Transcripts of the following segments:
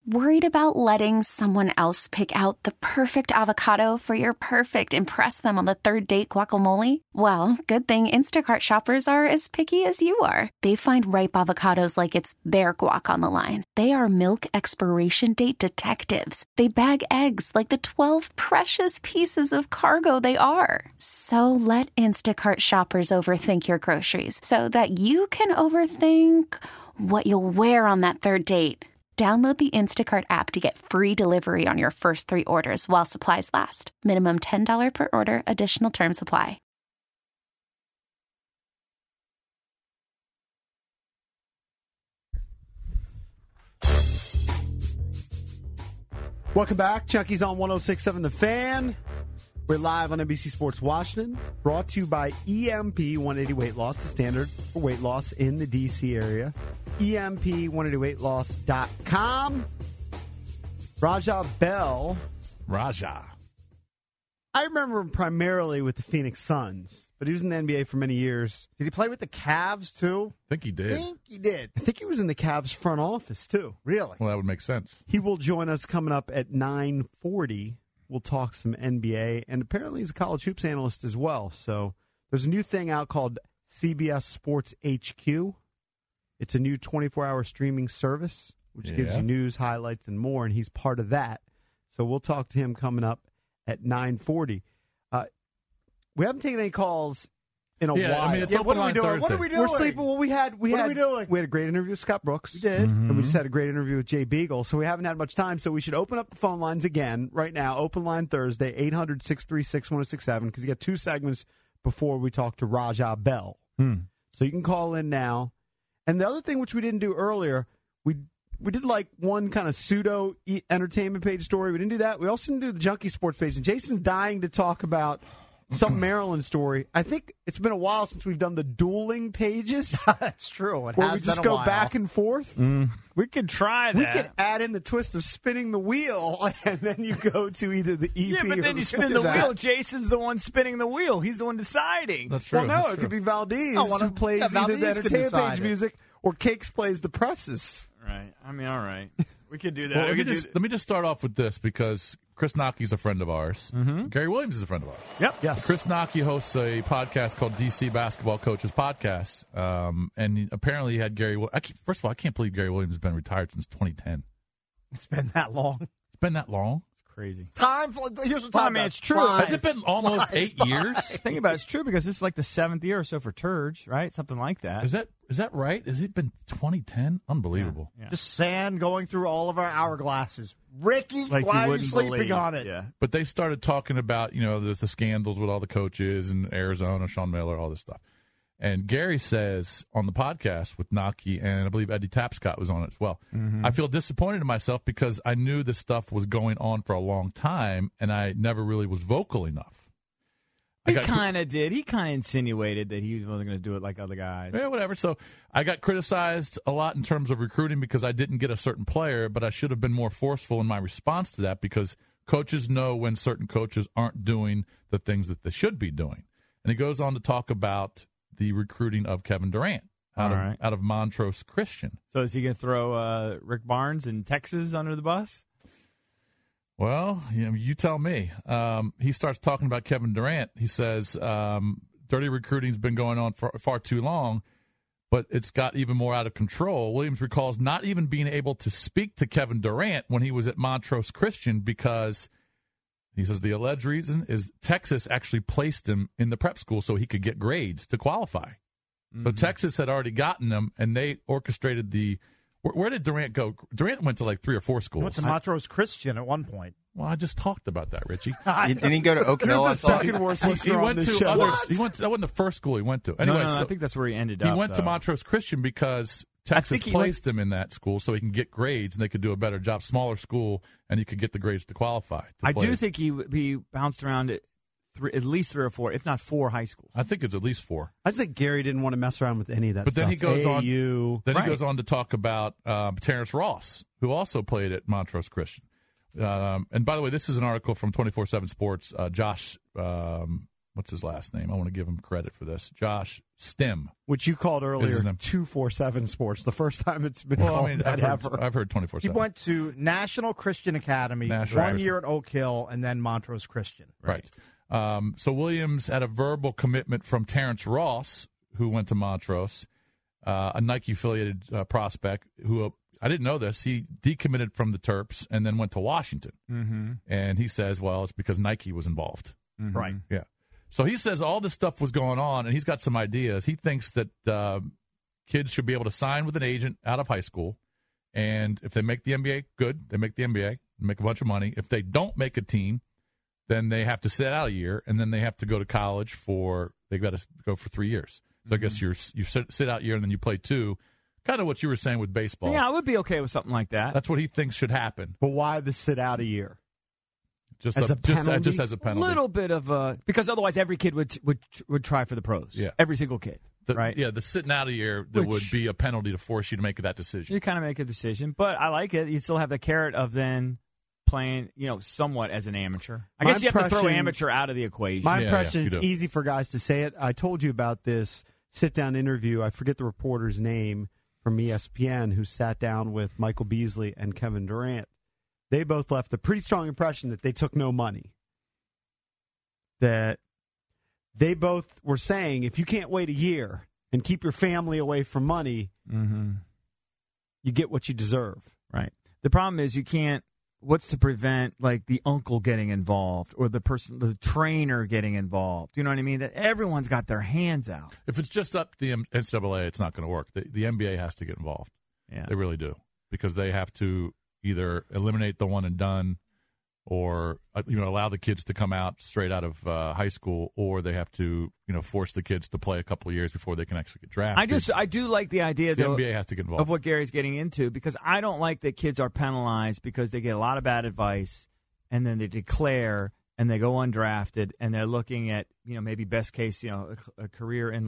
Worried about letting someone else pick out the perfect avocado for your perfect impress them on the third date guacamole? Well, good thing Instacart shoppers are as picky as you are. They find ripe avocados like it's their guac on the line. They are milk expiration date detectives. They bag eggs like the 12 precious pieces of cargo they are. So let Instacart shoppers overthink your groceries so that you can overthink what you'll wear on that third date. Download the Instacart app to get free delivery on your first 3 orders while supplies last. Minimum $10 per order. Additional terms apply. Welcome back. Chucky's on 106.7 The Fan. We're live on NBC Sports Washington. Brought to you by EMP 180 Weight Loss, the standard for weight loss in the D.C. area. EMP180weightloss.com. Raja Bell. Raja. I remember him primarily with the Phoenix Suns, but he was in the NBA for many years. Did he play with the Cavs, too? I think he did. I think he was in the Cavs front office, too. Really? Well, that would make sense. He will join us coming up at 9:40. We'll talk some NBA, and apparently he's a college hoops analyst as well. So there's a new thing out called CBS Sports HQ. It's a new 24-hour streaming service, which gives you news, highlights, and more, and he's part of that. So we'll talk to him coming up at 9:40. We haven't taken any calls in a while. I mean, it's open line Thursday. What are we doing? We're sleeping. Well, we had a great interview with Scott Brooks. We did. Mm-hmm. And we just had a great interview with Jay Beagle. So we haven't had much time. So we should open up the phone lines again right now. Open line Thursday, 800-636-1067, because you got 2 segments before we talk to Raja Bell. So you can call in now. And the other thing which we didn't do earlier, we did like one kind of pseudo entertainment page story. We didn't do that. We also didn't do the Junkie Sports page. And Jason's dying to talk about some Maryland story. I think it's been a while since we've done the dueling pages. That's true. Where we just go back and forth. We could try that. We could add in the twist of spinning the wheel, and then you go to either the EP but or then the you spin the wheel. Jason's the one spinning the wheel. He's the one deciding. That's true. Well, no, it could be Valdez who plays either the entertainment page music or Cakes plays the presses. Right. I mean, all right. We could do that. Well, let me just start off with this, because Chris Nockey's a friend of ours. Mm-hmm. Gary Williams is a friend of ours. Yep. Yes. Chris Nockey hosts a podcast called DC Basketball Coaches Podcast, and apparently he had Gary. First of all, I can't believe Gary Williams has been retired since 2010. It's been that long. It's been that long. Crazy. Here's what I mean, it's true. Has it been almost 8 years? Think about it. It's true, because this is like the 7th year or so for Turge, right? Something like that. Is that right? Has it been 2010? Unbelievable. Yeah. Just sand going through all of our hourglasses. Ricky, Like why are you wouldn't sleeping believe. on it? Yeah. But they started talking about, the scandals with all the coaches in Arizona, Sean Miller, all this stuff. And Gary says on the podcast with Nockey, and I believe Eddie Tapscott was on it as well, I feel disappointed in myself because I knew this stuff was going on for a long time, and I never really was vocal enough. He kind of did. He kind of insinuated that he wasn't going to do it like other guys. Yeah, whatever. So I got criticized a lot in terms of recruiting because I didn't get a certain player, but I should have been more forceful in my response to that, because coaches know when certain coaches aren't doing the things that they should be doing. And he goes on to talk about the recruiting of Kevin Durant out of Montrose Christian. So is he going to throw Rick Barnes in Texas under the bus? Well, you tell me. He starts talking about Kevin Durant. He says, dirty recruiting's been going on for far too long, but it's got even more out of control. Williams recalls not even being able to speak to Kevin Durant when he was at Montrose Christian because he says the alleged reason is Texas actually placed him in the prep school so he could get grades to qualify. So Texas had already gotten him, and they orchestrated the – where did Durant go? Durant went to like 3 or 4 schools. He went to Montrose Christian at one point. Well, I just talked about that, Richie. Didn't he go to Oakville? The second worst listener on this show. That wasn't the first school he went to. Anyway, No, so I think that's where he ended up. he went to Montrose Christian because Texas placed him in that school so he can get grades and they could do a better job. Smaller school, and he could get the grades to qualify. I do think he bounced around at least 3 or 4, if not 4 high schools. I think it's at least 4. I think Gary didn't want to mess around with any of that But stuff. then he goes on. AAU. Then he goes on to talk about Terrence Ross, who also played at Montrose Christian. And by the way, this is an article from 24/7 Sports. Josh what's his last name? I want to give him credit for this. Josh Stim. Which you called earlier 247 Sports. The first time it's been called that ever. I've heard 24/7. He went to National Christian Academy, 1 year at Oak Hill, and then Montrose Christian. Right. So Williams had a verbal commitment from Terrence Ross, who went to Montrose, a Nike-affiliated prospect who I didn't know this. He decommitted from the Terps and then went to Washington. Mm-hmm. And he says, well, it's because Nike was involved. Mm-hmm. Right. Yeah. So he says all this stuff was going on, and he's got some ideas. He thinks that kids should be able to sign with an agent out of high school, and if they make the NBA, good. They make the NBA, make a bunch of money. If they don't make a team, then they have to sit out a year, and then they have to go to college they've got to go for 3 years. So I guess you sit out a year, and then you play 2. Kind of what you were saying with baseball. Yeah, I would be okay with something like that. That's what he thinks should happen. But why the sit out a year? Just as a penalty? Just as a penalty. A little bit of because otherwise every kid would try for the pros. Yeah. Every single kid. Right? Yeah, the sitting out a year, there would be a penalty to force you to make that decision. You kind of make a decision, but I like it. You still have the carrot of then playing, somewhat as an amateur. I guess you have to throw amateur out of the equation. My impression, it's easy for guys to say it. I told you about this sit-down interview. I forget the reporter's name from ESPN who sat down with Michael Beasley and Kevin Durant. They both left a pretty strong impression that they took no money. That they both were saying, if you can't wait a year and keep your family away from money, you get what you deserve. Right. The problem is you can't. What's to prevent like the uncle getting involved or the trainer getting involved? You know what I mean? That everyone's got their hands out. If it's just up to the NCAA, it's not going to work. The NBA has to get involved. Yeah, they really do, because they have to either eliminate the one and done, or allow the kids to come out straight out of high school, or they have to force the kids to play a couple of years before they can actually get drafted. I do like the idea the though, NBA has to get involved of what Gary's getting into, because I don't like that kids are penalized because they get a lot of bad advice and then they declare and they go undrafted and they're looking at maybe best case a career in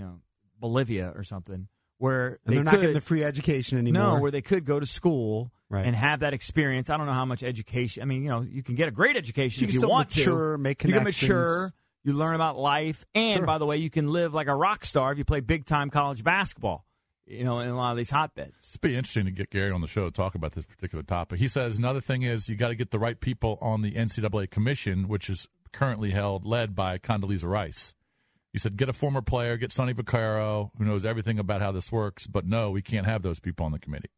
Bolivia or something where they're not getting the free education anymore. No, where they could go to school. Right. And have that experience. I don't know how much education. I mean, you can get a great education if you want to. Make connections. You can mature. You learn about life. And, by the way, you can live like a rock star if you play big-time college basketball, in a lot of these hotbeds. It'd be interesting to get Gary on the show to talk about this particular topic. He says another thing is you got to get the right people on the NCAA commission, which is currently led by Condoleezza Rice. He said, get a former player, get Sonny Vaccaro, who knows everything about how this works. But, no, we can't have those people on the committee.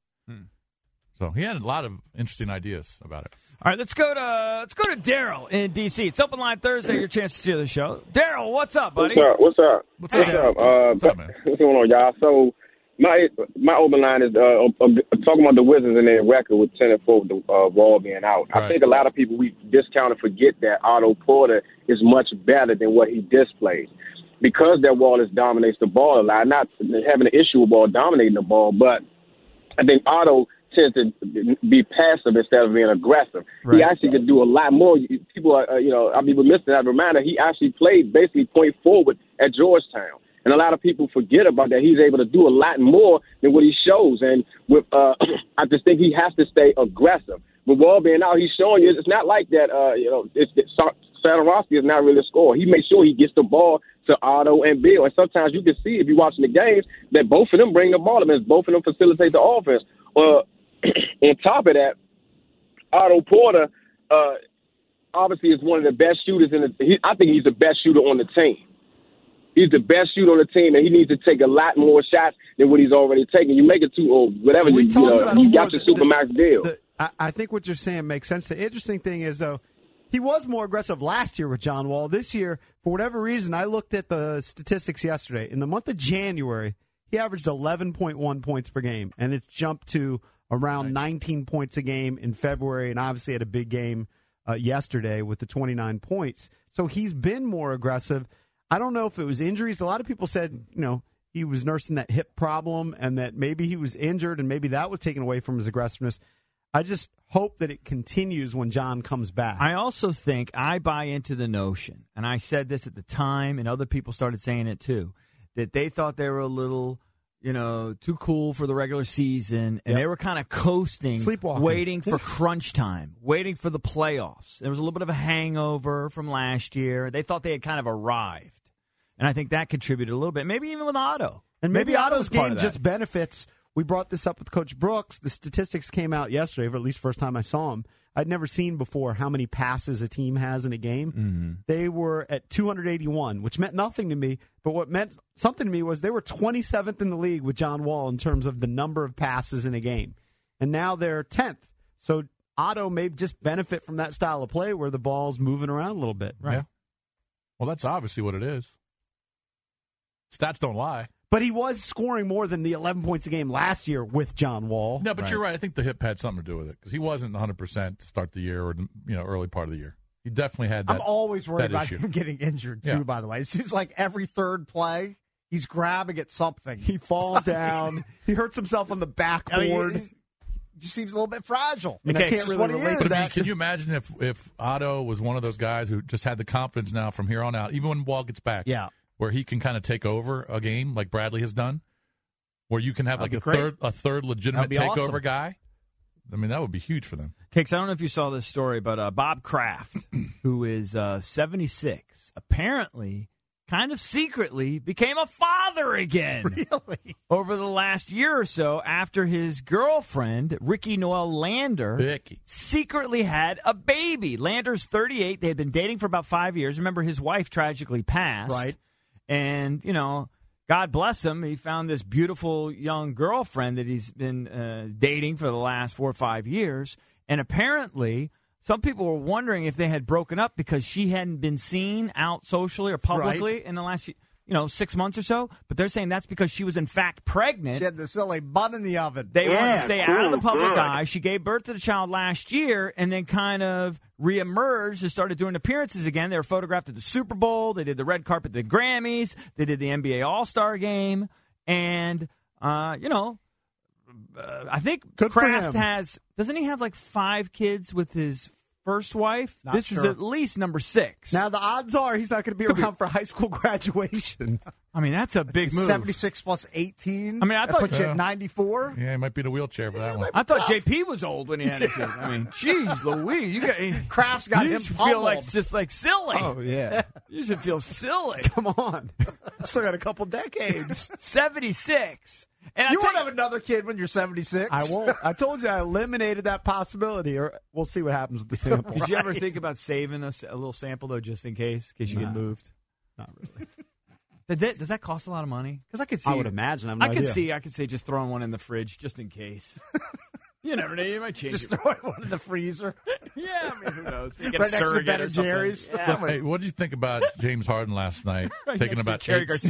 So he had a lot of interesting ideas about it. All right, let's go to Daryl in D.C. It's Open Line Thursday. Your chance to steal the show. Daryl, what's up, buddy? What's up? What's up, man? What's going on, y'all? So my open line is talking about the Wizards and their record with 10-4 with the Wall being out. Right. I think a lot of people, we discount and forget that Otto Porter is much better than what he displays. Because that Wall dominates the ball a lot, not having an issue with Wall dominating the ball, but I think Otto tends to be passive instead of being aggressive. Right. He actually could do a lot more. People are, I'll be remiss to have a reminder, he actually played basically point forward at Georgetown. And a lot of people forget about that. He's able to do a lot more than what he shows. And with, I just think he has to stay aggressive. With Wall being out, he's showing you it's not like that, Satoransky is not really a scorer. He makes sure he gets the ball to Otto and Bill. And sometimes you can see, if you're watching the games, that both of them bring the ball up and both of them facilitate the offense. On top of that, Otto Porter obviously is one of the best shooters I think he's the best shooter on the team. He's the best shooter on the team, and he needs to take a lot more shots than what he's already taking. You make it to or whatever you got your Supermax deal. I think what you're saying makes sense. The interesting thing is, though, he was more aggressive last year with John Wall. This year, for whatever reason, I looked at the statistics yesterday. In the month of January, he averaged 11.1 points per game, and it's jumped to around 19 points a game in February, and obviously had a big game yesterday with the 29 points. So he's been more aggressive. I don't know if it was injuries. A lot of people said, he was nursing that hip problem and that maybe he was injured and maybe that was taken away from his aggressiveness. I just hope that it continues when John comes back. I also think I buy into the notion, and I said this at the time, and other people started saying it too, that they thought they were a little too cool for the regular season, and they were kind of coasting, waiting for crunch time, waiting for the playoffs. There was a little bit of a hangover from last year. They thought they had kind of arrived, and I think that contributed a little bit, maybe even with Otto. And maybe Otto's game just benefits. We brought this up with Coach Brooks. The statistics came out yesterday, or at least first time I saw them. I'd never seen before how many passes a team has in a game. Mm-hmm. They were at 281, which meant nothing to me. But what meant something to me was they were 27th in the league with John Wall in terms of the number of passes in a game. And now they're 10th. So Otto may just benefit from that style of play where the ball's moving around a little bit. Right. Yeah. Well, that's obviously what it is. Stats don't lie. But he was scoring more than the 11 points a game last year with John Wall. No, but you're right. I think the hip had something to do with it because he wasn't 100% to start the year or early part of the year. He definitely had that. I'm always worried about issue. him getting injured, too, by the way. It seems like every third play, he's grabbing at something. He falls down. He hurts himself on the backboard. He just seems a little bit fragile. I can't really relate to that. Can you imagine if Otto was one of those guys who just had the confidence now from here on out, even when Wall gets back, where he can kind of take over a game like Bradley has done? Where you can have like a third legitimate takeover guy. I mean, that would be huge for them. Kicks, I don't know if you saw this story, but Bob Kraft, who is 76, apparently kind of secretly became a father again. Really? Over the last year or so after his girlfriend, Ricky Noel Lander, secretly had a baby. Lander's 38. They had been dating for about 5 years. Remember, his wife tragically passed. Right. And, God bless him, he found this beautiful young girlfriend that he's been dating for the last 4 or 5 years. And apparently, some people were wondering if they had broken up because she hadn't been seen out socially or publicly in the last 6 months or so. But they're saying that's because she was, in fact, pregnant. She had the silly bun in the oven. They wanted to stay out of the public eye. She gave birth to the child last year and then kind of reemerged and started doing appearances again. They were photographed at the Super Bowl. They did the red carpet at the Grammys. They did the NBA All-Star Game. And, I think Kraft doesn't he have like 5 kids with his first wife? This is at least number 6. Now, the odds are he's not going to be around for high school graduation. I mean, that's a big move. 76 plus 18. I mean, I thought put you at 94. Yeah, he might be in a wheelchair for that one. I thought JP was old when he had a kid. I mean, geez, Louise, Kraft's got him feel like just like silly. Oh yeah, you should feel silly. Come on, still got a couple decades. 76. And you won't have another kid when you're 76. I won't. I told you I eliminated that possibility, or we'll see what happens with the sample. Did you ever think about saving a little sample, though, just in case you get moved? Not really. Does that cost a lot of money? Because I could see. I would imagine. I could see just throwing one in the fridge just in case. You never know. You might change just throwing one in the freezer. Yeah, I mean, who knows? Right next to Ben and Jerry's. Yeah, hey, what did you think about James Harden last night? Taking about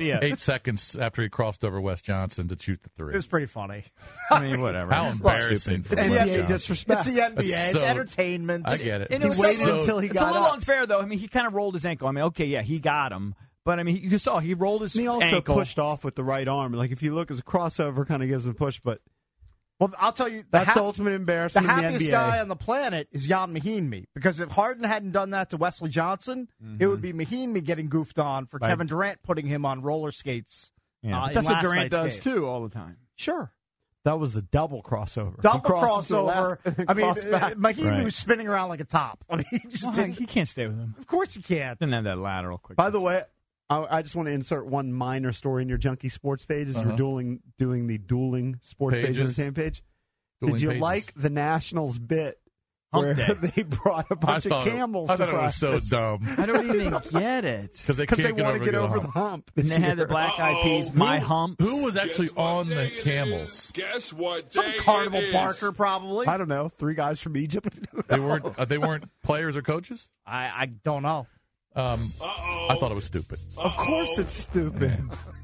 8 seconds after he crossed over Wes Johnson to shoot the 3. It was pretty funny. I mean, whatever. How embarrassing. It's NBA disrespect. It's the NBA. It's entertainment. I get it. He waited until he got It's a little up. unfair, though. I mean, he kind of rolled his ankle. I mean, okay, yeah, he got him. But, I mean, you saw he rolled his ankle. He also pushed off with the right arm. Like, if you look, as a crossover kind of gives him a push, but... Well, I'll tell you, that's the ultimate embarrassment the in the NBA. happiest guy on the planet is Jan Mahinmi, because if Harden hadn't done that to Wesley Johnson, it would be Mahinmi getting goofed on for Kevin Durant putting him on roller skates. Yeah. That's what Durant does, too, all the time. Sure. That was a double crossover. Double crossover. I mean, Mahinmi was spinning around like a top. I mean, he can't stay with him. Of course he can't. Didn't have that lateral quick. By the way, I just want to insert one minor story in your Junkie Sports page as you're doing the dueling sports page on the same page. Did you like the Nationals bit where they brought a bunch of camels to practice? It was so dumb. I don't even get it. Because they want to get over the hump. And they had the Black Eyed Peas, My Hump. Who was actually on the camels? Guess what? Some Carnival Barker, probably. I don't know. 3 guys from Egypt. They weren't players or coaches? I don't know. I thought it was stupid. Of course it's stupid.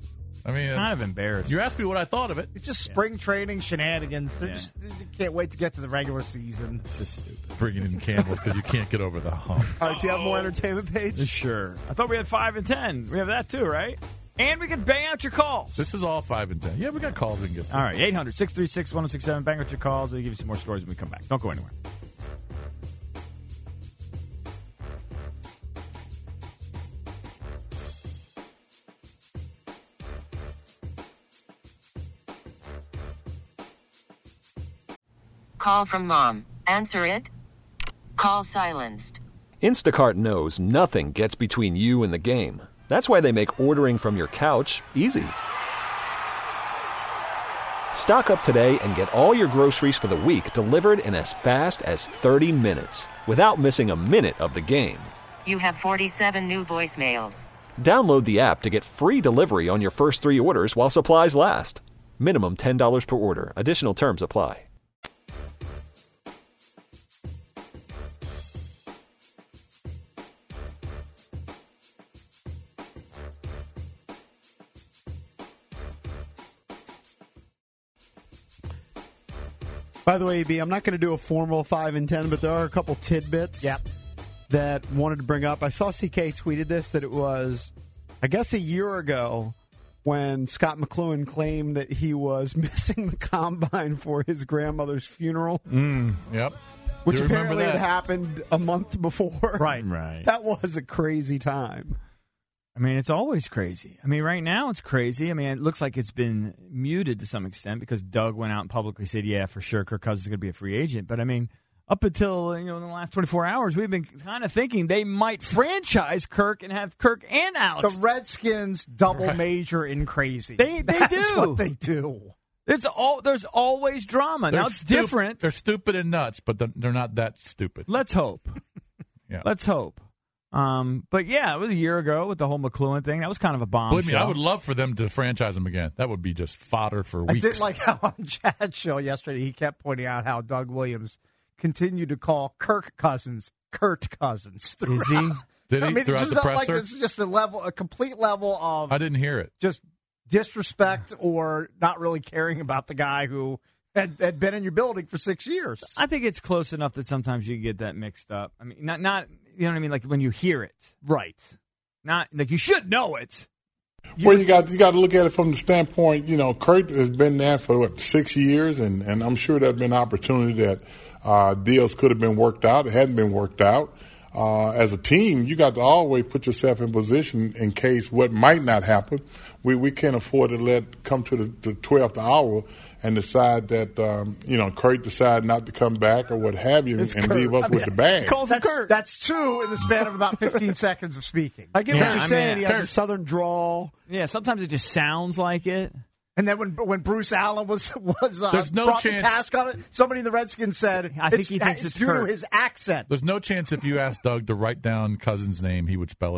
I mean, kind of embarrassing. You asked me what I thought of it. It's just spring training shenanigans. They can't wait to get to the regular season. It's just stupid. Bringing in camels because you can't get over the hump. All right, do you have more entertainment page? Sure. I thought we had 5 and 10. We have that too, right? And we can bang out your calls. This is all 5 and 10. Yeah, we got calls we can get to. All right, 800-636-1067. Bang out your calls. I'll give you some more stories when we come back. Don't go anywhere. call from mom. Answer it. Call silenced. Instacart knows nothing gets between you and the game. That's why they make ordering from your couch easy. Stock up today and get all your groceries for the week delivered in as fast as 30 minutes without missing a minute of the game. You have 47 new voicemails. Download the app to get free delivery on your first 3 orders while supplies last. Minimum $10 per order. Additional terms apply. By the way, AB, I'm not going to do a formal 5 and 10, but there are a couple tidbits that wanted to bring up. I saw CK tweeted this, that it was, I guess, a year ago when Scott McCloughan claimed that he was missing the combine for his grandmother's funeral. Yep. Which Do apparently remember had that. happened a month before. Right. That was a crazy time. I mean, it's always crazy. I mean, right now it's crazy. I mean, it looks like it's been muted to some extent because Doug went out and publicly said, yeah, for sure, Kirk Cousins is going to be a free agent. But, I mean, up until, in the last 24 hours, we've been kind of thinking they might franchise Kirk and have Kirk and Alex. The Redskins double major in crazy. They That's do. what they do. There's always drama. Now, it's different. They're stupid and nuts, but they're not that stupid. Let's hope. Yeah. Let's hope. But yeah, it was a year ago with the whole McCloughan thing. That was kind of a bombshell. Believe me, I would love for them to franchise him again. That would be just fodder for weeks. I did like how on Chad's show yesterday he kept pointing out how Doug Williams continued to call Kirk Cousins Kurt Cousins. Is he? Did he I mean, throughout it's the not presser? like it's just a complete level of I didn't hear it. just disrespect or not really caring about the guy who had been in your building for 6 years. I think it's close enough that sometimes you get that mixed up. I mean, not you know what I mean? Like when you hear it. Right. Not like you should know it. Well, you got to look at it from the standpoint, Kurt has been there for 6 years, and I'm sure there's been opportunity that deals could have been worked out. It hadn't been worked out. As a team, you got to always put yourself in position in case what might not happen. We can't afford to let come to the 12th hour and decide that Kurt decide not to come back or what have you, and leave us with the bag. That's two in the span of about 15 seconds of speaking. I get what you're saying. He has a southern drawl. Yeah, sometimes it just sounds like it. And then when Bruce Allen was There's no brought to chance. task on it, somebody in the Redskins said I think he thinks it's due Kurt. to his accent. There's no chance if you asked Doug to write down Cousins' name, he would spell it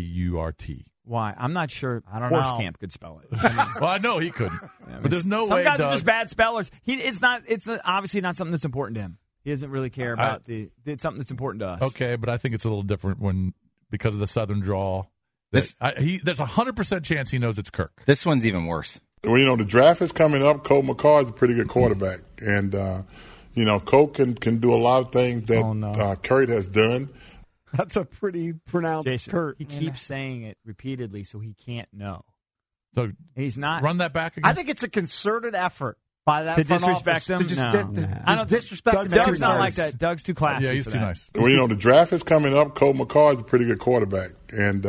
Kurt. Why? I'm not sure I don't know. Horsecamp could spell it. Well, I know he couldn't. But there's no Some way, guys Doug. are just bad spellers. It's obviously not something that's important to him. He doesn't really care about it's something that's important to us. Okay, but I think it's a little different because of the southern drawl. There's a 100% chance he knows it's Kirk. This one's even worse. Well, the draft is coming up. Cole McCall is a pretty good quarterback. And, Cole can do a lot of things that Kurt has done. That's a pretty pronounced Jason, Kurt. he keeps saying it repeatedly so he can't know. So he's not. Run that back again. I think it's a concerted effort by that To front disrespect office him? to just, No. just disrespect him. Doug's every not time. like that. Doug's too classy. Yeah, he's for too that. nice. Well, the draft is coming up. Cole McCall is a pretty good quarterback. And,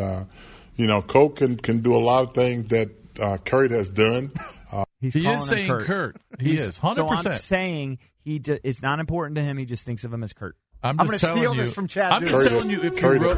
Cole can do a lot of things that Kurt has done. He is saying Kurt. He is 100%. So I'm saying it's not important to him. He just thinks of him as Kurt. I'm going just to telling steal you. this from Chad. I'm just Kurt. telling you, if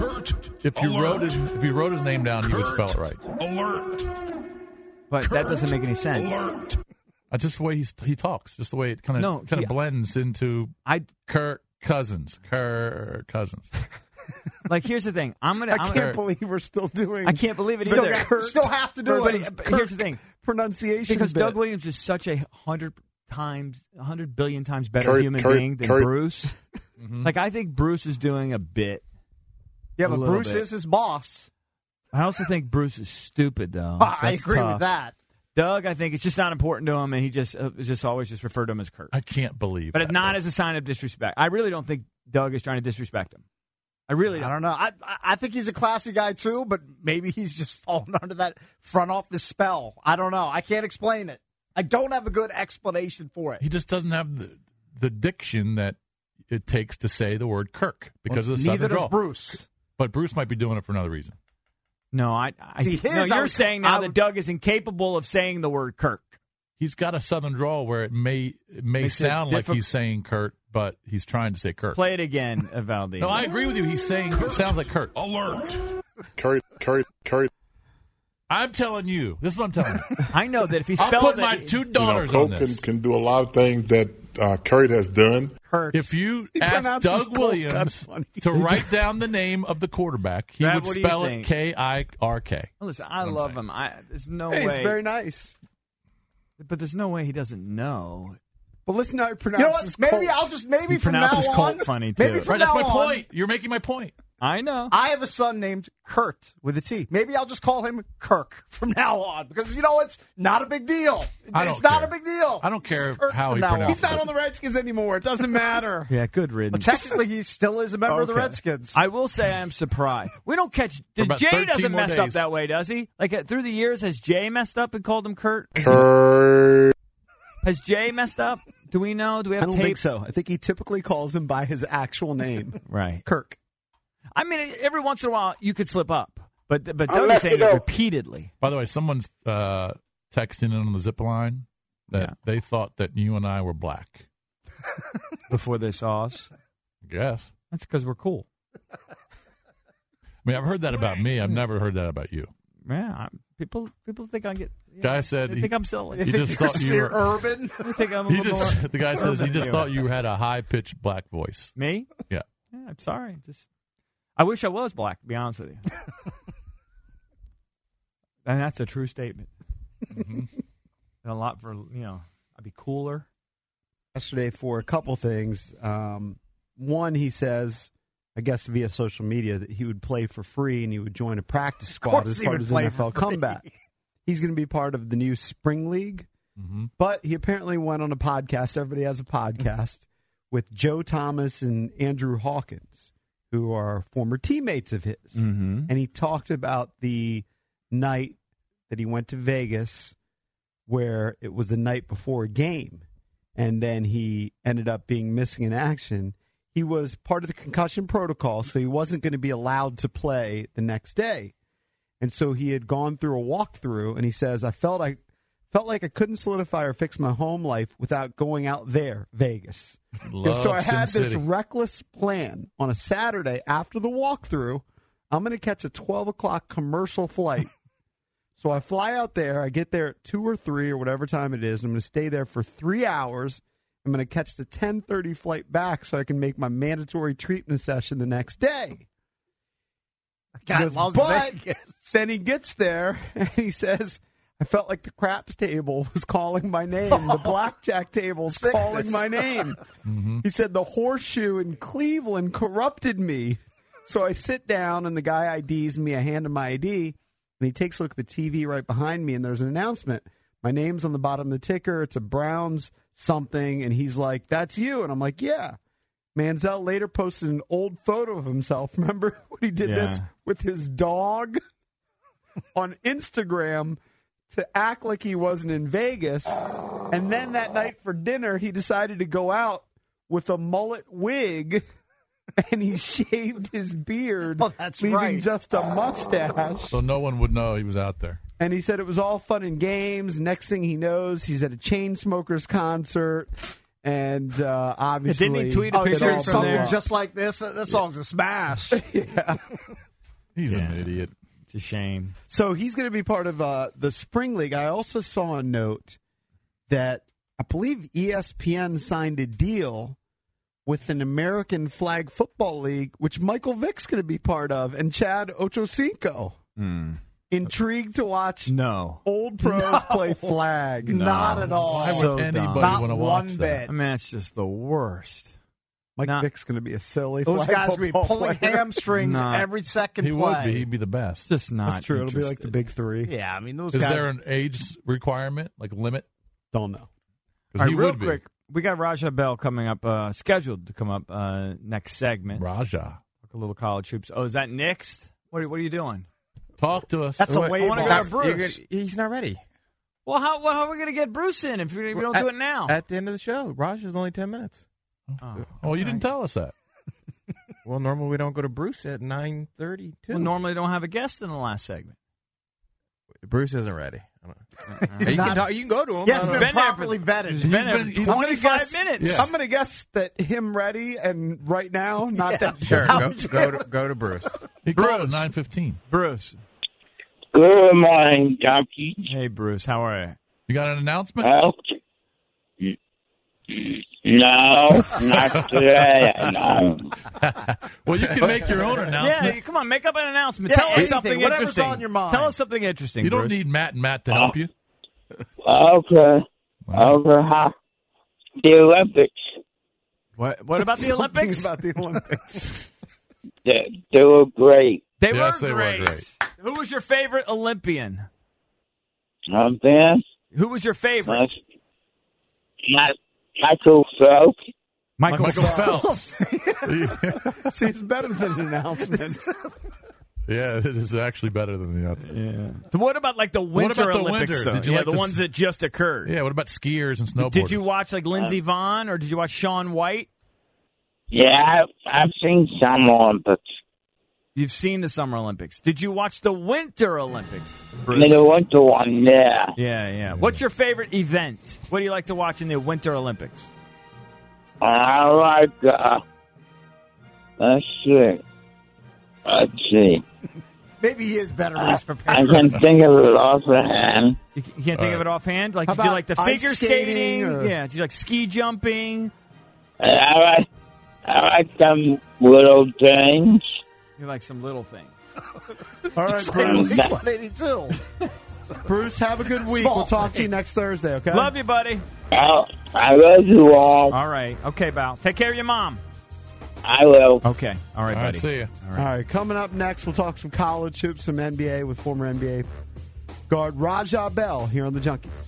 you wrote his name down, he would spell it right. But that doesn't make any sense. Just the way he talks, just the way it kind of blends into Kirk Cousins. Kirk Cousins. Like, here's the thing. I can't believe we're still doing. I can't believe it Still, either. still have to do But it. here's the thing. Pronunciation Because bit. Doug Williams is such a 100 billion times better human being than Bruce. Mm-hmm. Like, I think Bruce is doing a bit. Yeah, but Bruce is his boss. I also think Bruce is stupid, though. I agree with that. Doug, I think it's just not important to him, and he just always just referred to him as Kurt. I can't believe But that. it's not as a sign of disrespect. I really don't think Doug is trying to disrespect him. I really don't. I don't know. I think he's a classy guy, too, but maybe he's just fallen under that front office spell. I don't know. I can't explain it. I don't have a good explanation for it. He just doesn't have the diction that it takes to say the word Kirk because of the southern Neither drawl. does Bruce. But Bruce might be doing it for another reason. No, See, you're saying now that Doug is incapable of saying the word Kirk. he's got a southern drawl where it may sound like he's saying Kurt, but he's trying to say Kurt. Play it again, Valdi. No, I agree with you. He's saying it sounds like Kurt. Alert. Kurt. I'm telling you. This is what I'm telling you. I know that if he I'll spelled put it, my two daughters Colt on this. can do a lot of things that Kurt has done. If you ask Doug Williams to write down the name of the quarterback, he Brad, would what do you spell it think? K-I-R-K. Listen, I love him. There's no Hey, way. it's very nice. But there's no way he doesn't know. But listen how he You know pronounces what? Maybe Colt. I'll just maybe He from now pronounces on. Colt funny, too. Maybe from Right, that's now my on, point. You're making my point. I know. I have a son named Kurt with a T. Maybe I'll just call him Kirk from now on because it's not a big deal. It's not a big deal. I don't care It's Kurt how from he now on. pronounces He's not on the Redskins anymore. It doesn't matter. Yeah, good But riddance. technically, he still is a member of the Okay. Redskins. I will say I'm surprised. We don't catch. about Jay 13 doesn't more mess up days. that way, does he? Like through the years, has Jay messed up and called him Kurt? Kurt. Has Jay messed up? Do we know? Do we I have don't tape? think so. I think he typically calls him by his actual name, Right. Kirk. I mean, every once in a while you could slip up, but Doug is saying it repeatedly. By the way, someone's texting in on the zip line that they thought that you and I were black. Before they saw us. I guess. That's because we're cool. I mean, I've heard that about me. I've never heard that about you. Yeah, people think I get. Guy said they think I'm silly. He just thought you were urban. They think I'm a little more. The guy says he urban just than thought you. you had a high pitched black voice. Me? Yeah. Yeah, I'm sorry. I wish I was black, to be honest with you. And that's a true statement. Mm-hmm. And a lot for, I'd be cooler. Yesterday for a couple things. One, he says, I guess via social media, that he would play for free and he would join a practice squad as part of his NFL comeback. He's going to be part of the new Spring League. Mm-hmm. But he apparently went on a podcast. Everybody has a podcast with Joe Thomas and Andrew Hawkins, who are former teammates of his. Mm-hmm. And he talked about the night that he went to Vegas where it was the night before a game. And then he ended up being missing in action. He was part of the concussion protocol, so he wasn't going to be allowed to play the next day. And so he had gone through a walkthrough, and he says, I felt like I couldn't solidify or fix my home life without going out there, Vegas. So I had this reckless plan on a Saturday after the walkthrough. I'm going to catch a 12 o'clock commercial flight. So I fly out there. I get there at 2 or 3 or whatever time it is. I'm going to stay there for 3 hours. I'm going to catch the 10:30 flight back so I can make my mandatory treatment session the next day. God loves but Vegas. then he gets there and he says, I felt like the craps table was calling my name. The blackjack table's calling my name. Mm-hmm. He said the horseshoe in Cleveland corrupted me. So I sit down and the guy IDs me. I hand him my ID and he takes a look at the TV right behind me and there's an announcement. My name's on the bottom of the ticker. It's a Browns something. And he's like, that's you. And I'm like, yeah. Manziel later posted an old photo of himself. Remember when he did this with his dog on Instagram to act like he wasn't in Vegas. And then that night for dinner, he decided to go out with a mullet wig and he shaved his beard, leaving just a mustache. So no one would know he was out there. And he said it was all fun and games. Next thing he knows, he's at a Chainsmokers concert. And obviously, didn't he tweet a picture from something there? just like this? That song's a smash. Yeah. He's an idiot. It's a shame. So he's going to be part of the Spring League. I also saw a note that I believe ESPN signed a deal with an American Flag Football League, which Michael Vick's going to be part of, and Chad Ochocinco. Intrigued to watch old pros play flag. Not at all. Why would anybody Not want to watch one that? bit. I mean, that's just the worst. Mike Vick's going to be a silly Those flag guys will be football pulling player. hamstrings every second He play. would be. He'd be the best. Just not. That's true. It'll be like the big three. Yeah, I mean, those Is guys. there an age requirement, like limit? Don't know. Because All he right, real would be. quick, we got Raja Bell coming up, scheduled to come up next segment. Raja. Talk a little college hoops. Oh, is that next? What are you doing? Talk to us. That's a I wave want to ball. go to Bruce. He's not ready. Well, how are we going to get Bruce in if we don't do it now? At the end of the show, Raj is only 10 minutes. Oh, you didn't tell us that. Well, normally we don't go to Bruce at 9:32. Well, normally don't have a guest in the last segment. Bruce isn't ready. You can go to him. He hasn't been properly vetted. He's been 25 minutes. Yeah. I'm going to guess that him ready and right now, not that. Sure, go to Bruce. He called at 9:15. Bruce. Good morning, Junkie. Hey, Bruce. How are you? You got an announcement? No, not today. No. Well, you can make your own announcement. Yeah, come on, make up an announcement. Yeah, Tell us anything, something whatever's interesting. on your mind. Tell us something interesting. You don't Bruce. need Matt and Matt to help you. Okay. The Olympics. What about the Olympics? About the Olympics. They were great. They Yes, were they great. were great. Who was your favorite Olympian? Ben? Who was your favorite? Michael Phelps. Michael Phelps. See, it's better than an announcement. Yeah, this is actually better than the other. Yeah. So what about like the Winter about the Olympics? winter? Though? Did you yeah, like the this- ones that just occurred. Yeah, what about skiers and snowboarders? Did you watch like Lindsey Vonn or did you watch Shaun White? Yeah, I've seen some Olympics. You've seen the Summer Olympics. Did you watch the Winter Olympics? The winter one, yeah. Yeah. What's your favorite event? What do you like to watch in the Winter Olympics? I like, let's see. Maybe he is better when he's I prepared. can think of it offhand. You can't think of it offhand? Like, How did you about like the ice figure skating, skating? or- Yeah. Did you like ski jumping? I like them little things. You like some little things. All right, Bruce. Bruce. 182. Bruce, have a good week. Small We'll talk to you next Thursday, okay? Love you, buddy. I love you all. All right. Okay, Val. Take care of your mom. I will. Okay. All right, All right, buddy. see you. All right, coming up next, we'll talk some college hoops, some NBA with former NBA guard Raja Bell here on the Junkies.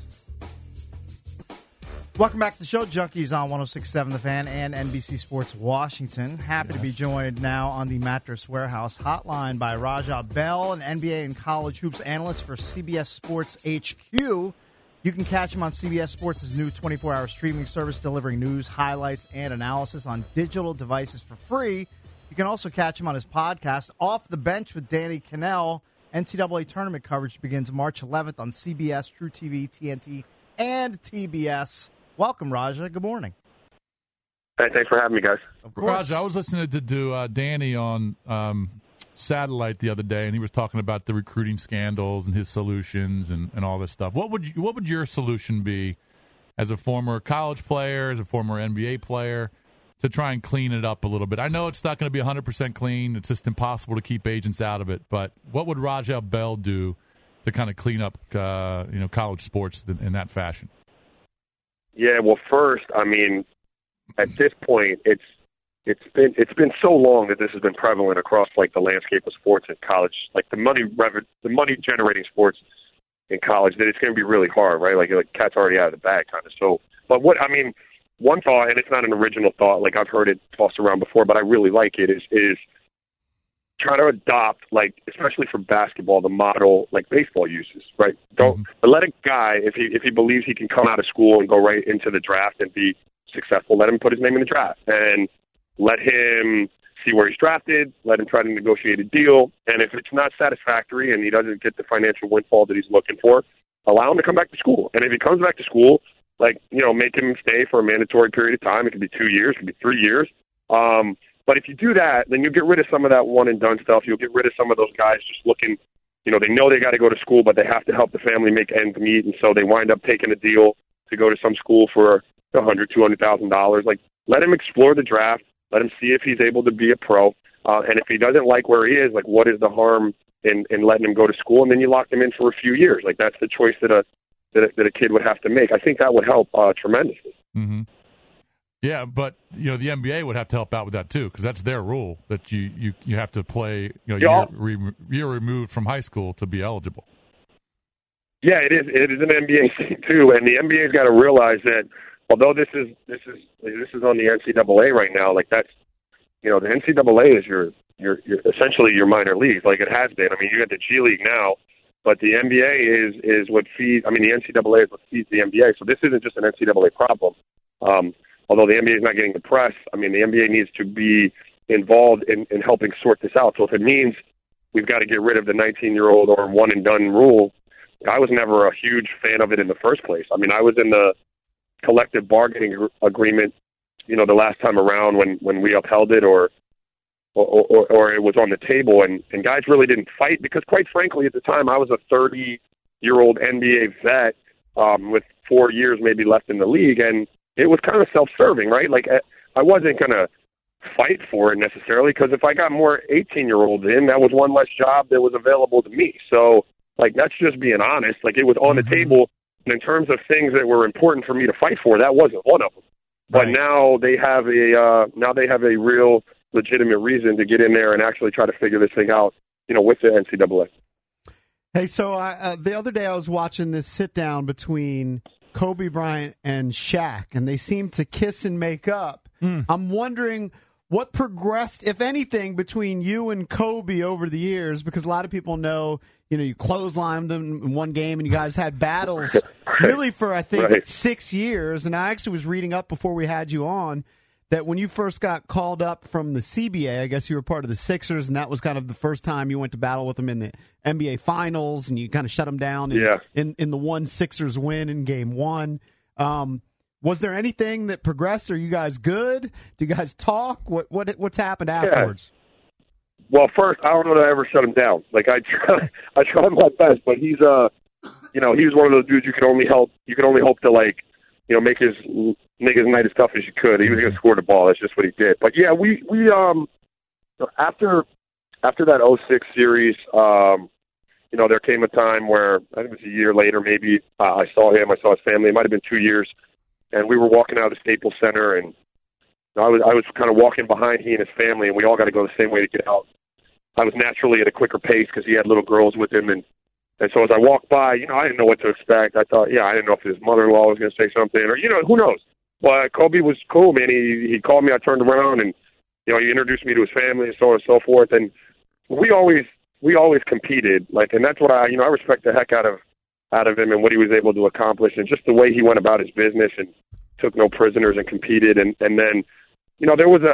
Welcome back to the show, Junkies on 106.7 The Fan and NBC Sports Washington. Happy to be joined now on the Mattress Warehouse hotline by Raja Bell, an NBA and college hoops analyst for CBS Sports HQ. You can catch him on CBS Sports' new 24-hour streaming service, delivering news, highlights, and analysis on digital devices for free. You can also catch him on his podcast, Off the Bench with Danny Cannell. NCAA tournament coverage begins March 11th on CBS, True TV, TNT, and TBS. Welcome, Raja. Good morning. Hey, thanks for having me, guys. Of course. Raj, I was listening to Danny on Satellite the other day, and he was talking about the recruiting scandals and his solutions and all this stuff. What would your solution be as a former college player, as a former NBA player, to try and clean it up a little bit? I know it's not going to be 100% clean. It's just impossible to keep agents out of it. But what would Raja Bell do to kind of clean up college sports in that fashion? Yeah, well, first, I mean, at this point, it's been so long that this has been prevalent across like the landscape of sports in college, like the money generating sports in college, that it's going to be really hard, right? Like cat's already out of the bag, kind of. So, but one thought, and it's not an original thought, like I've heard it tossed around before, but I really like it, is try to adopt, like, especially for basketball, the model like baseball uses, right? But let a guy, if he believes he can come out of school and go right into the draft and be successful, let him put his name in the draft and let him see where he's drafted, let him try to negotiate a deal, and if it's not satisfactory and he doesn't get the financial windfall that he's looking for, allow him to come back to school. And if he comes back to school, like, make him stay for a mandatory period of time. It could be 2 years, it could be 3 years. But if you do that, then you get rid of some of that one-and-done stuff. You'll get rid of some of those guys just looking, they know they got to go to school, but they have to help the family make ends meet, and so they wind up taking a deal to go to some school for $100,000, $200,000. Like, let him explore the draft. Let him see if he's able to be a pro. And if he doesn't like where he is, like, what is the harm in letting him go to school? And then you lock him in for a few years. Like, that's the choice that a kid would have to make. I think that would help tremendously. Mm-hmm. Yeah, but the NBA would have to help out with that too, because that's their rule that you have to play year removed from high school to be eligible. Yeah, it is. It is an NBA thing too, and the NBA's got to realize that although this is on the NCAA right now, like that's the NCAA is your essentially your minor leagues, like it has been. I mean, you got the G League now, but the NBA is what feeds. I mean, the NCAA is what feeds the NBA. So this isn't just an NCAA problem. Although the NBA is not getting the press, I mean, the NBA needs to be involved in helping sort this out. So if it means we've got to get rid of the 19-year-old or one-and-done rule, I was never a huge fan of it in the first place. I mean, I was in the collective bargaining agreement, the last time around when we upheld it or it was on the table, and guys really didn't fight because, quite frankly, at the time I was a 30-year-old NBA vet with 4 years maybe left in the league, and it was kind of self-serving, right? Like, I wasn't going to fight for it necessarily because if I got more 18-year-olds in, that was one less job that was available to me. So, like, that's just being honest. Like, it was on the table, and in terms of things that were important for me to fight for, that wasn't one of them. But now they have a real legitimate reason to get in there and actually try to figure this thing out, with the NCAA. Hey, so the other day I was watching this sit-down between Kobe Bryant and Shaq, and they seemed to kiss and make up. I'm wondering what progressed, if anything, between you and Kobe over the years, because a lot of people know, you clotheslined him in one game, and you guys had battles really for, I think, 6 years. And I actually was reading up before we had you on that when you first got called up from the CBA, I guess you were part of the Sixers, and that was kind of the first time you went to battle with them in the NBA Finals, and you kind of shut them down in the one Sixers win in Game 1. Was there anything that progressed? Are you guys good? Do you guys talk? What's happened afterwards? Yeah. Well, first, I don't know that I ever shut him down. Like, I tried my best, but he's he was one of those dudes you could only hope to, like, make his night as tough as you could. He was going to score the ball. That's just what he did. But yeah, we after that 06 series, there came a time where I think it was a year later, maybe I saw him. I saw his family. It might have been 2 years, and we were walking out of the Staples Center, and I was kind of walking behind he and his family, and we all got to go the same way to get out. I was naturally at a quicker pace because he had little girls with him, and so as I walked by, I didn't know what to expect. I thought, I didn't know if his mother-in-law was going to say something or, who knows. But Kobe was cool, man. He called me. I turned around and, he introduced me to his family and so on and so forth. And we always competed, like, and that's what I respect the heck out of him and what he was able to accomplish and just the way he went about his business and took no prisoners and competed. And then, there was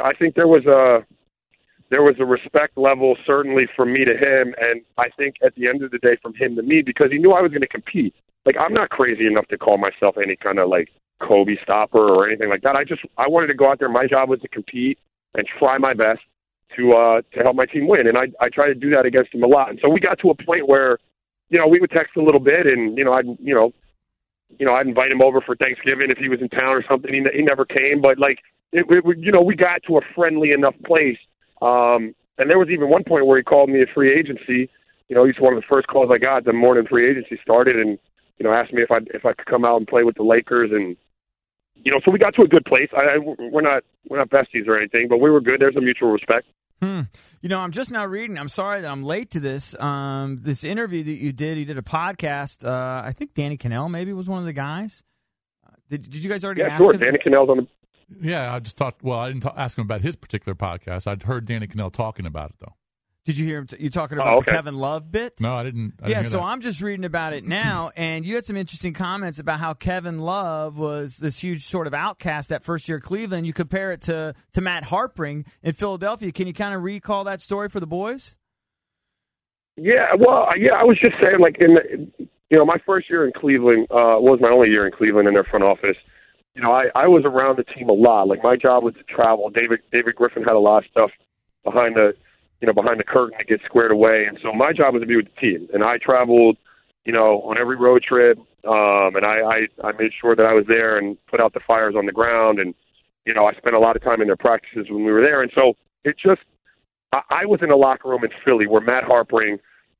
a respect level certainly from me to him, and I think at the end of the day from him to me, because he knew I was going to compete. Like, I'm not crazy enough to call myself any kind of, like, Kobe stopper or anything like that. I wanted to go out there. My job was to compete and try my best to help my team win, and I tried to do that against him a lot. And so we got to a point where, we would text a little bit, and I'd invite him over for Thanksgiving if he was in town or something. He never came, but like we got to a friendly enough place. And there was even one point where he called me a free agency. He's one of the first calls I got the morning free agency started, and asked me if I could come out and play with the Lakers, and so we got to a good place. We're not besties or anything, but we were good. There's a mutual respect. I'm just now reading. I'm sorry that I'm late to this. This interview that you did a podcast. I think Danny Kanell maybe was one of the guys. Did you guys already ask him? Danny Kanell's on the. Yeah, I just talked. Well, I didn't ask him about his particular podcast. I'd heard Danny Kanell talking about it, though. Did you hear him? You talking about the Kevin Love bit? No, I didn't. So I'm just reading about it now, and you had some interesting comments about how Kevin Love was this huge sort of outcast that first year at Cleveland. You compare it to Matt Harpring in Philadelphia. Can you kind of recall that story for the boys? Yeah, well, I was just saying, like, my first year in Cleveland was my only year in Cleveland in their front office. I was around the team a lot. Like, my job was to travel. David Griffin had a lot of stuff behind the curtain to get squared away. And so my job was to be with the team. And I traveled, on every road trip. And I made sure that I was there and put out the fires on the ground. And, I spent a lot of time in their practices when we were there. And so it just, I was in a locker room in Philly where Matt Harpring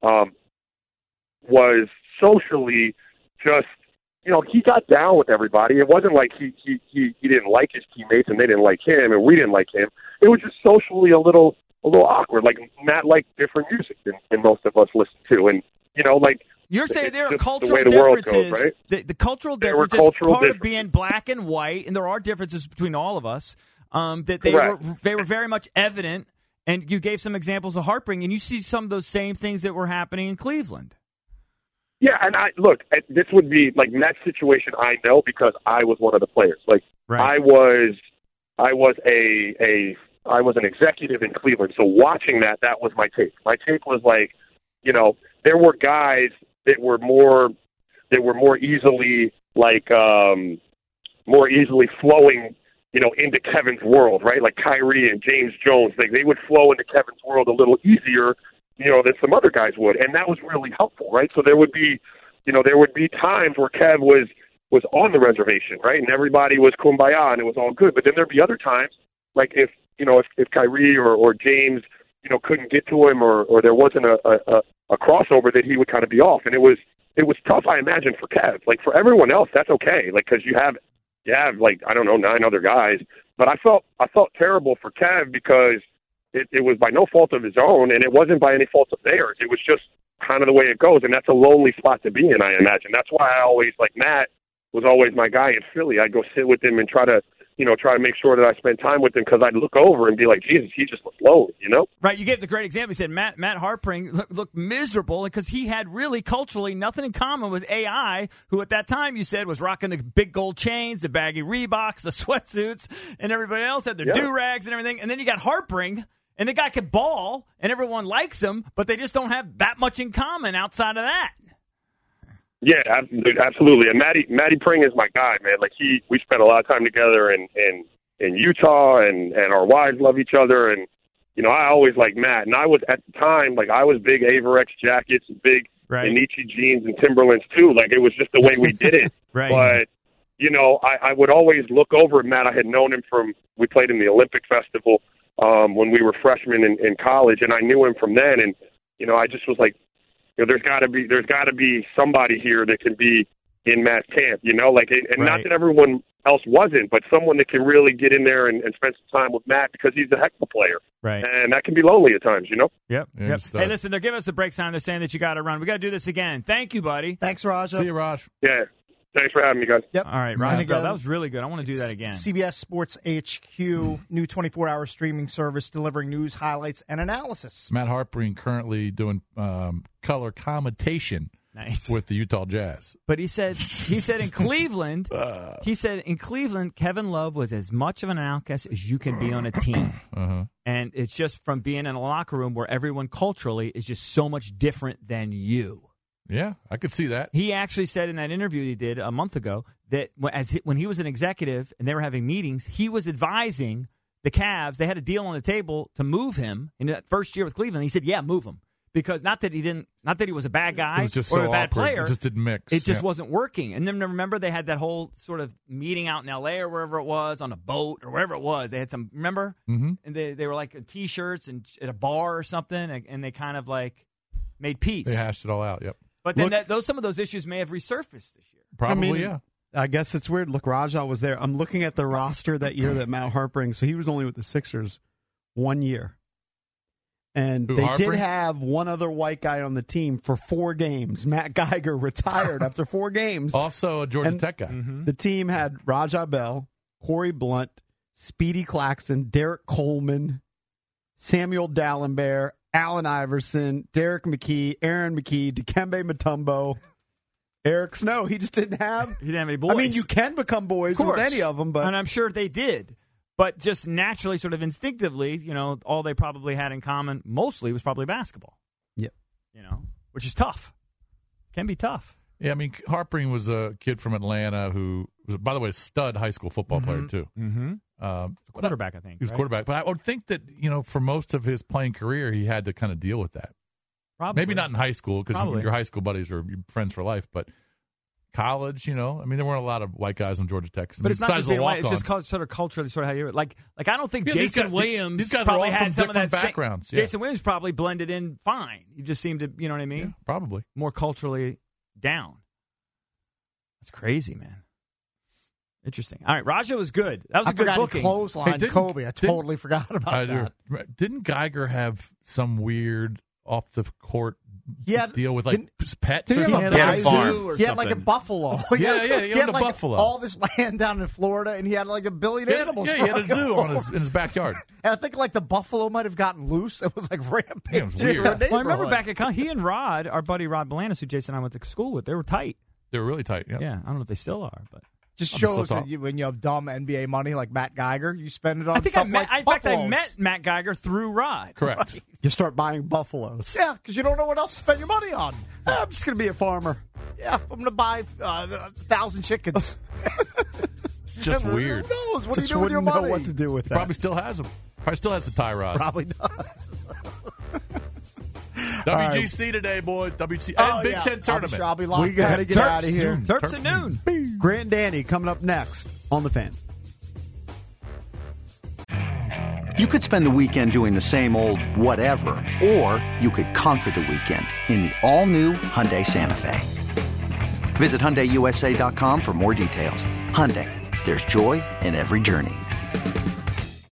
was socially just, he got down with everybody. It wasn't like he didn't like his teammates and they didn't like him and we didn't like him. It was just socially a little awkward. Like, Matt liked different music than most of us listen to. And, you're saying there are cultural the differences. Goes, right? The cultural differences part of being black and white, and there are differences between all of us, that they were very much evident, and you gave some examples of Harpring, and you see some of those same things that were happening in Cleveland. Yeah, and this would be, like, in that situation, I know because I was one of the players. Like, right. I was an executive in Cleveland, so watching that was my take. My take was like, there were guys that were more that were more easily flowing, into Kevin's world, right? Like Kyrie and James Jones, they would flow into Kevin's world a little easier, than some other guys would, and that was really helpful, right? So there would be times where Kev was on the reservation, right, and everybody was kumbaya and it was all good. But then there'd be other times, like if Kyrie or James, couldn't get to him, or there wasn't a crossover, that he would kind of be off, and it was tough, I imagine, for Kev. Like for everyone else, that's okay, like because you have like, I don't know, 9 other guys, but I felt terrible for Kev because it was by no fault of his own, and it wasn't by any fault of theirs. It was just kind of the way it goes, and that's a lonely spot to be in, I imagine. That's why I always, like, Matt was always my guy in Philly. I'd go sit with him and try to make sure that I spend time with him, because I'd look over and be like, Jesus, he just looked lonely, Right, you gave the great example. You said Matt Harpring looked miserable because he had really culturally nothing in common with AI, who at that time you said was rocking the big gold chains, the baggy Reeboks, the sweatsuits, and everybody else had their do-rags and everything. And then you got Harpring, and the guy could ball, and everyone likes him, but they just don't have that much in common outside of that. Yeah, absolutely. And Matty Pring is my guy, man. Like we spent a lot of time together in Utah, and our wives love each other. And, I always liked Matt. And I was, at the time, like, I was big Averex jackets, big Anichi jeans and Timberlands too. Like, it was just the way we did it. Right. But, I would always look over at Matt. I had known him we played in the Olympic Festival when we were freshmen in college, and I knew him from then. And, I just was like, there's got to be somebody here that can be in Matt's camp, not that everyone else wasn't, but someone that can really get in there and spend some time with Matt, because he's a heck of a player. Right. And that can be lonely at times, Yep. Yeah, Hey, listen, they're giving us a break sign. They're saying that you got to run. We got to do this again. Thank you, buddy. Thanks, Raja. See you, Raj. Yeah. Thanks for having me, guys. Yep. All right, Raj Bell, that was really good. I want to do that again. CBS Sports HQ, new 24-hour streaming service delivering news, highlights, and analysis. Matt Harpring currently doing color commentation. Nice. With the Utah Jazz. But he said in Cleveland, Kevin Love was as much of an outcast as you can be on a team. Uh-huh. And it's just from being in a locker room where everyone culturally is just so much different than you. Yeah, I could see that. He actually said in that interview he did a month ago that when he was an executive and they were having meetings, he was advising the Cavs. They had a deal on the table to move him in that first year with Cleveland. He said, yeah, move him. Because not that he was a bad guy or a bad player. It just didn't mix. It just wasn't working. And then remember they had that whole sort of meeting out in L.A. or wherever it was, on a boat or wherever it was. They had some, remember? Mm-hmm. And they were like T-shirts and at a bar or something, and they kind of like made peace. They hashed it all out, yep. But then some of those issues may have resurfaced this year. Probably, yeah. I guess it's weird. Look, Raja was there. I'm looking at the roster that year that Matt Harpring, so he was only with the Sixers 1 year. And they did have one other white guy on the team for 4 games. Matt Geiger retired after 4 games. Also a Georgia Tech guy. Mm-hmm. The team had Raja Bell, Corey Blunt, Speedy Claxton, Derek Coleman, Samuel Dallenberg, Allen Iverson, Derek McKee, Aaron McKee, Dikembe Mutombo, Eric Snow. He just didn't have any boys. I mean, you can become boys with any of them, but and I'm sure they did. But just naturally, sort of instinctively, all they probably had in common mostly was probably basketball. Yep. Which is tough. Can be tough. Yeah, I mean, Harpring was a kid from Atlanta who was, by the way, a stud high school football player, too. Mm-hmm. Quarterback, I think. He was quarterback. But I would think that, for most of his playing career, he had to kind of deal with that. Probably. Maybe not in high school, because your high school buddies are your friends for life, but college, I mean, there weren't a lot of white guys on Georgia Tech. But it's not just being white, it's just sort of culturally sort of how you like I don't think Jason Williams these guys probably are all had from some of that backgrounds. Yeah. Jason Williams probably blended in fine. He just seemed to, you know what I mean? Yeah, probably. More culturally down. That's crazy, man. Interesting. All right, Raja was good. That was a good booking. Clothesline Kobe. I totally forgot about that. Didn't Geiger have some weird off-the-court deal with, like, pets or something? He had a farm. He had, like, a buffalo. He had a buffalo. All this land down in Florida, and he had, like, 1 billion animals. Yeah, he had a zoo in his backyard. And I think, like, the buffalo might have gotten loose. It was, like, rampant. Yeah, it was weird. Well, I remember back at he and Rod, our buddy Rod Balanis, who Jason and I went to school with, they were tight. They were really tight, Yeah, I don't know if they still are, but... Just shows that when you have dumb NBA money like Matt Geiger, you spend it on stuff like in fact, I met Matt Geiger through Rod. Correct. You start buying buffaloes. Yeah, because you don't know what else to spend your money on. I'm just going to be a farmer. Yeah, I'm going to buy 1,000 chickens. It's just weird. Who knows? What do you Just do with your wouldn't know money? what to do with that. Probably still has them. Probably still has the tie rod. Probably does. WGC today, boys. WGC Oh, and Big yeah. Ten tournament. I'll be locked We got to in. get out of here. Terps at noon. Grant and Danny coming up next on The Fan. You could spend the weekend doing the same old whatever, or you could conquer the weekend in the all-new Hyundai Santa Fe. Visit HyundaiUSA.com for more details. Hyundai, there's joy in every journey.